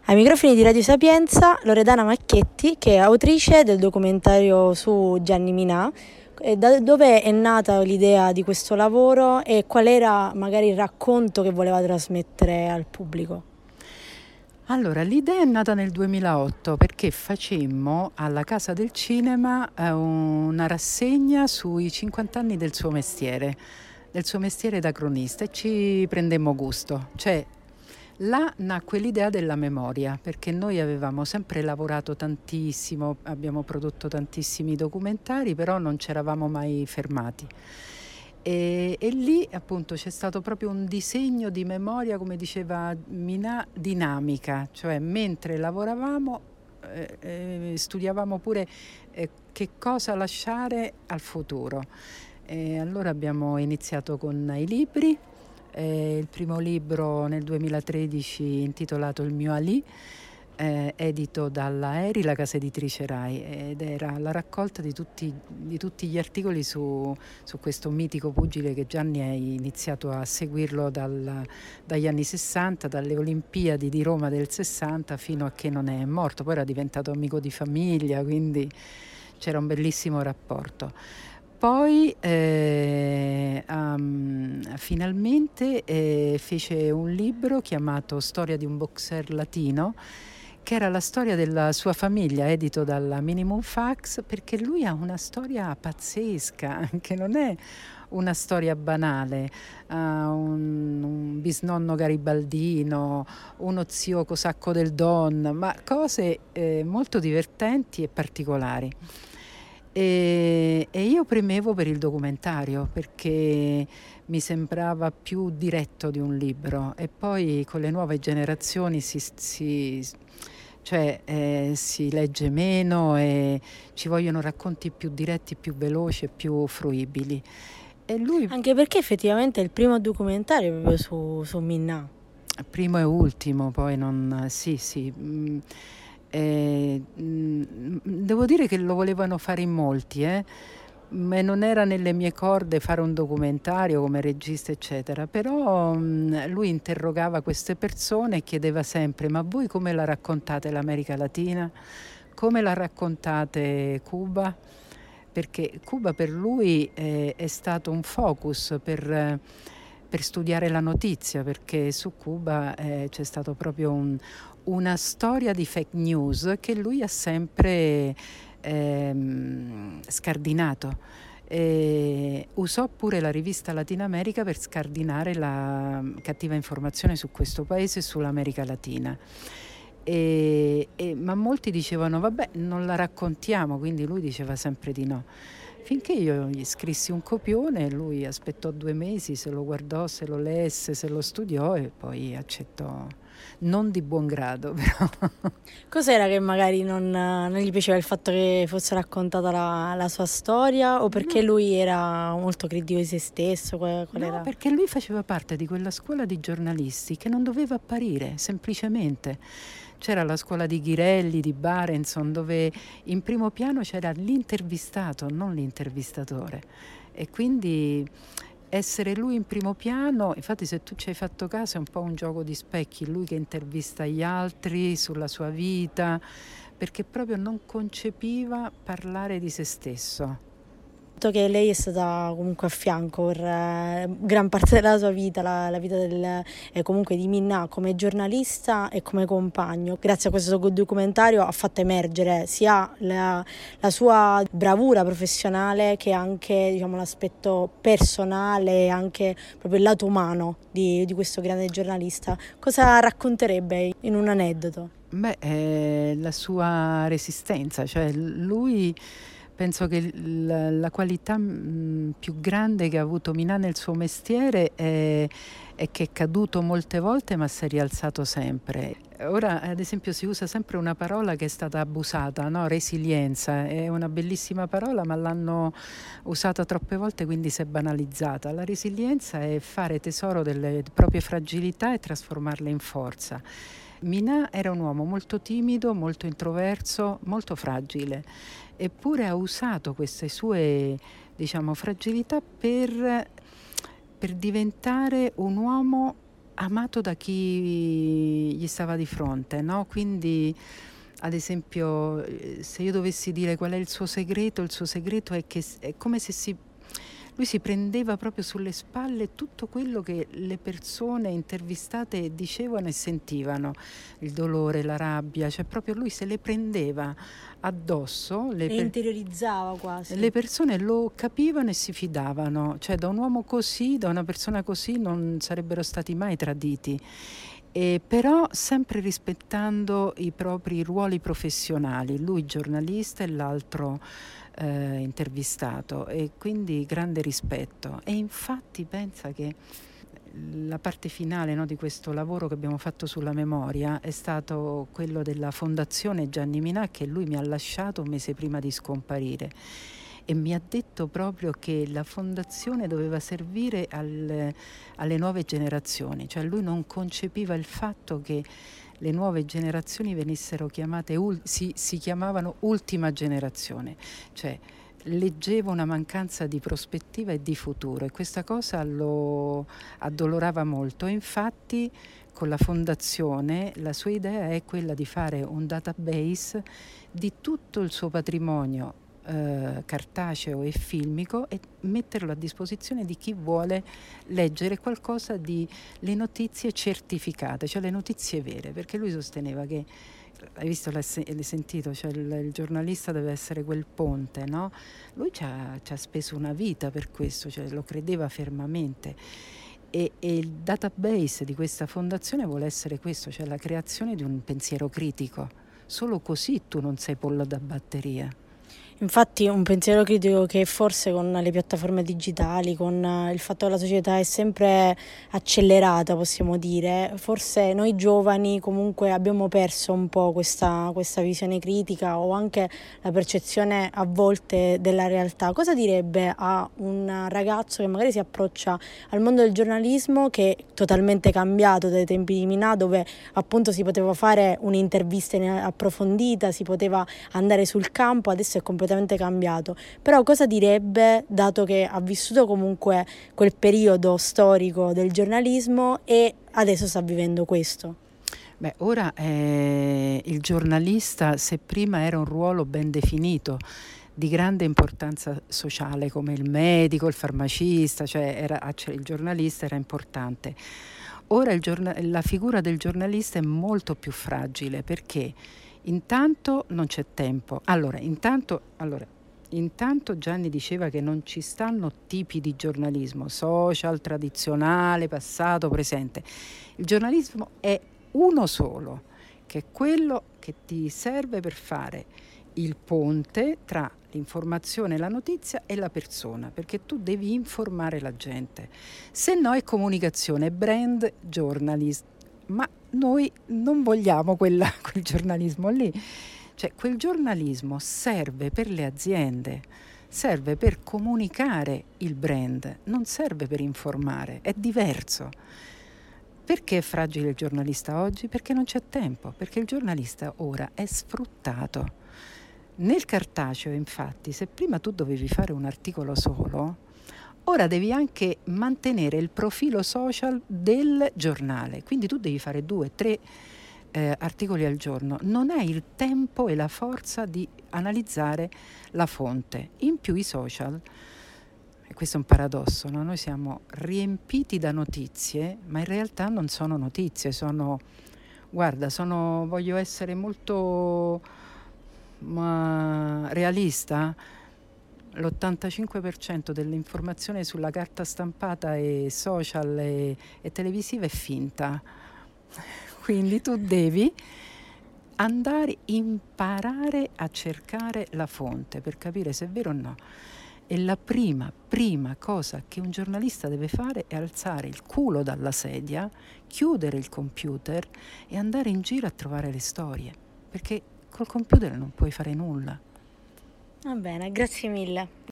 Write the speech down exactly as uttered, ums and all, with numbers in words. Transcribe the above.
Ai microfoni di Radio Sapienza, Loredana Macchetti, che è autrice del documentario su Gianni Minà. E da dove è nata l'idea di questo lavoro e qual era magari il racconto che voleva trasmettere al pubblico? Allora, l'idea è nata nel duemilaotto perché facemmo alla Casa del Cinema eh, una rassegna sui cinquanta anni del suo mestiere, del suo mestiere da cronista, e ci prendemmo gusto. Cioè, là nacque l'idea della memoria, perché noi avevamo sempre lavorato tantissimo, abbiamo prodotto tantissimi documentari, però non ci eravamo mai fermati. E, e lì appunto c'è stato proprio un disegno di memoria, come diceva Minà, dinamica, cioè mentre lavoravamo eh, eh, studiavamo pure eh, che cosa lasciare al futuro. E allora abbiamo iniziato con i libri. Eh, il primo libro nel duemilatredici intitolato Il mio Ali, eh, edito dalla Eri, la casa editrice Rai, ed era la raccolta di tutti, di tutti gli articoli su, su questo mitico pugile che Gianni ha iniziato a seguirlo dal, dagli anni sessanta, dalle Olimpiadi di Roma del sessanta fino a che non è morto. Poi era diventato amico di famiglia, quindi c'era un bellissimo rapporto. Poi eh, um, finalmente eh, fece un libro chiamato Storia di un boxer latino, che era la storia della sua famiglia, edito dalla Minimum Fax, perché lui ha una storia pazzesca, che non è una storia banale. Ha un, un bisnonno garibaldino, uno zio cosacco del Don, ma cose eh, molto divertenti e particolari. E, e io premevo per il documentario perché mi sembrava più diretto di un libro, e poi con le nuove generazioni si, si, cioè, eh, si legge meno e ci vogliono racconti più diretti, più veloci e più fruibili. E lui, Anche perché effettivamente è il primo documentario proprio su, su Minà. primo e ultimo, poi non... Sì, sì. mh, Eh, mh, devo dire che lo volevano fare in molti, eh? Ma non era nelle mie corde fare un documentario come regista, eccetera. Però mh, lui interrogava queste persone e chiedeva sempre: ma voi come la raccontate l'America Latina? Come la raccontate Cuba? Perché Cuba per lui eh, è stato un focus per... eh, per studiare la notizia, perché su Cuba eh, c'è stato proprio un, una storia di fake news che lui ha sempre ehm, scardinato. E usò pure la rivista Latina America per scardinare la cattiva informazione su questo paese e sull'America Latina. E, e, ma molti dicevano vabbè, non la raccontiamo, quindi lui diceva sempre di no. Finché io gli scrissi un copione, lui aspettò due mesi, se lo guardò, se lo lesse, se lo studiò e poi accettò, non di buon grado però. Cos'era che magari non, non gli piaceva il fatto che fosse raccontata la, la sua storia, o perché No. lui era molto critico di se stesso? Qual, qual No, era? perché lui faceva parte di quella scuola di giornalisti che non doveva apparire, semplicemente. C'era la scuola di Ghirelli, di Barenson, dove in primo piano c'era l'intervistato, non l'intervistatore. E quindi essere lui in primo piano, infatti se tu ci hai fatto caso è un po' un gioco di specchi, lui che intervista gli altri sulla sua vita, perché proprio non concepiva parlare di se stesso. Che lei è stata comunque a fianco per eh, gran parte della sua vita, la, la vita del, eh, comunque di Minà come giornalista e come compagno. Grazie a questo documentario ha fatto emergere sia la, la sua bravura professionale che anche, diciamo, l'aspetto personale e anche proprio il lato umano di, di questo grande giornalista. Cosa racconterebbe in un aneddoto? Beh, eh, la sua resistenza, cioè lui... Penso che la, la qualità mh, più grande che ha avuto Minà nel suo mestiere è, è che è caduto molte volte ma si è rialzato sempre. Ora, ad esempio, si usa sempre una parola che è stata abusata, no? Resilienza. È una bellissima parola, ma l'hanno usata troppe volte, quindi si è banalizzata. La resilienza è fare tesoro delle proprie fragilità e trasformarle in forza. Minà era un uomo molto timido, molto introverso, molto fragile, eppure ha usato queste sue, diciamo, fragilità per, per diventare un uomo amato da chi gli stava di fronte, no? Quindi, ad esempio, eh, se io dovessi dire qual è il suo segreto, il suo segreto è che s- è come se si, lui si prendeva proprio sulle spalle tutto quello che le persone intervistate dicevano e sentivano, il dolore, la rabbia, cioè proprio lui se le prendeva addosso, le Le per- interiorizzava quasi. le persone lo capivano e si fidavano, cioè da un uomo così, da una persona così non sarebbero stati mai traditi. E però sempre rispettando i propri ruoli professionali, lui giornalista e l'altro eh, intervistato, e quindi grande rispetto. E infatti pensa che la parte finale, no, di questo lavoro che abbiamo fatto sulla memoria è stato quello della Fondazione Gianni Minà, che lui mi ha lasciato un mese prima di scomparire, e mi ha detto proprio che la fondazione doveva servire al, alle nuove generazioni, cioè lui non concepiva il fatto che le nuove generazioni venissero chiamate, si, si chiamavano ultima generazione, cioè leggeva una mancanza di prospettiva e di futuro, e questa cosa lo addolorava molto. Infatti con la fondazione la sua idea è quella di fare un database di tutto il suo patrimonio eh, cartaceo e filmico e metterlo a disposizione di chi vuole leggere qualcosa di le notizie certificate, cioè le notizie vere, perché lui sosteneva che, hai visto, l'hai sentito, cioè il, il giornalista deve essere quel ponte, no? Lui ci ha, ci ha speso una vita per questo, cioè lo credeva fermamente. E, e il database di questa fondazione vuole essere questo, cioè la creazione di un pensiero critico. Solo così tu non sei pollo da batteria. Infatti un pensiero critico che forse con le piattaforme digitali, con eh, il fatto che la società è sempre accelerata, possiamo dire, forse noi giovani comunque abbiamo perso un po' questa, questa visione critica o anche la percezione a volte della realtà. Cosa direbbe a un ragazzo che magari si approccia al mondo del giornalismo, che è totalmente cambiato dai tempi di Minà, dove appunto si poteva fare un'intervista approfondita, si poteva andare sul campo, adesso è completamente cambiato, però cosa direbbe, dato che ha vissuto comunque quel periodo storico del giornalismo e adesso sta vivendo questo? Beh, ora eh, il giornalista, se prima era un ruolo ben definito, di grande importanza sociale, come il medico, il farmacista, cioè era, il giornalista era importante. Ora il giorna- la figura del giornalista è molto più fragile, perché intanto non c'è tempo. Allora, intanto, allora, intanto Gianni diceva che non ci stanno tipi di giornalismo, social, tradizionale, passato, presente. Il giornalismo è uno solo, che è quello che ti serve per fare il ponte tra l'informazione, la notizia e la persona, perché tu devi informare la gente. Se no è comunicazione, brand journalist. Ma noi non vogliamo quella, quel giornalismo lì. Cioè, quel giornalismo serve per le aziende, serve per comunicare il brand, non serve per informare, è diverso. Perché è fragile il giornalista oggi? Perché non c'è tempo, perché il giornalista ora è sfruttato. Nel cartaceo, infatti, se prima tu dovevi fare un articolo solo, ora devi anche mantenere il profilo social del giornale, quindi tu devi fare due, tre eh, articoli al giorno. Non hai il tempo e la forza di analizzare la fonte. In più i social, e questo è un paradosso, no? Noi siamo riempiti da notizie, ma in realtà non sono notizie, sono, guarda, sono, voglio essere molto ma, realista. L'ottantacinque per cento dell'informazione sulla carta stampata e social e, e televisiva è finta. Quindi tu devi andare a imparare a cercare la fonte per capire se è vero o no. E la prima, prima cosa che un giornalista deve fare è alzare il culo dalla sedia, chiudere il computer e andare in giro a trovare le storie, perché col computer non puoi fare nulla. Va bene, grazie mille.